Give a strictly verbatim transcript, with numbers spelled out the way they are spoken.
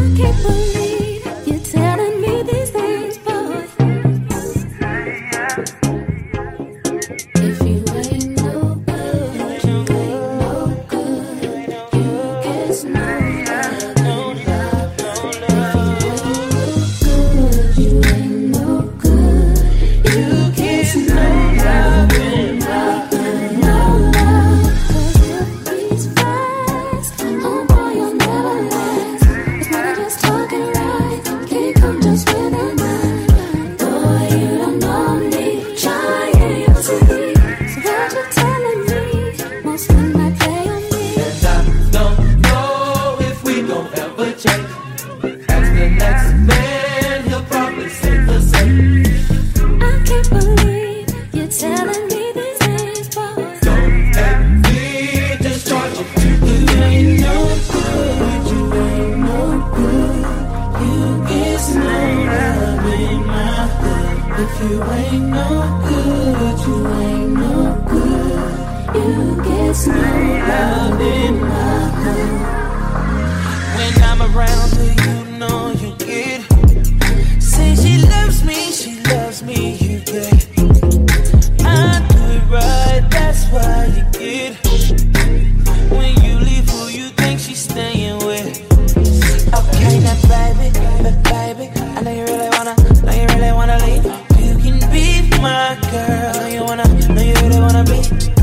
can't believe you're telling me these things, boy. If you ain't no good, you ain't no good. You get no love, no love, no love. If you ain't no good, you get no love, no love, no love. 'Cause if he's fast, oh boy, you'll never last. It's more than just talking right. Can't come just with a nine. Boy, you don't know me. Trying to see. So what you telling me? Most men might play on me. And I don't know if we gon' ever change. Ask the next man, he'll probably say the same. I can't believe you're telling me these things, boy. Don't let me just charge you. You ain't no good, you ain't no good. You get no love in my hood. If you ain't no good, you ain't no good. You get no love in my hood. When I'm around, do you know you get it? Say she loves me, she loves me, you get it. I do it right, that's why you get it. When you leave, who you think she's staying with? Okay, now baby, but baby, I know you really wanna, know you really wanna leave. You can be my girl, know you wanna, know you really wanna be.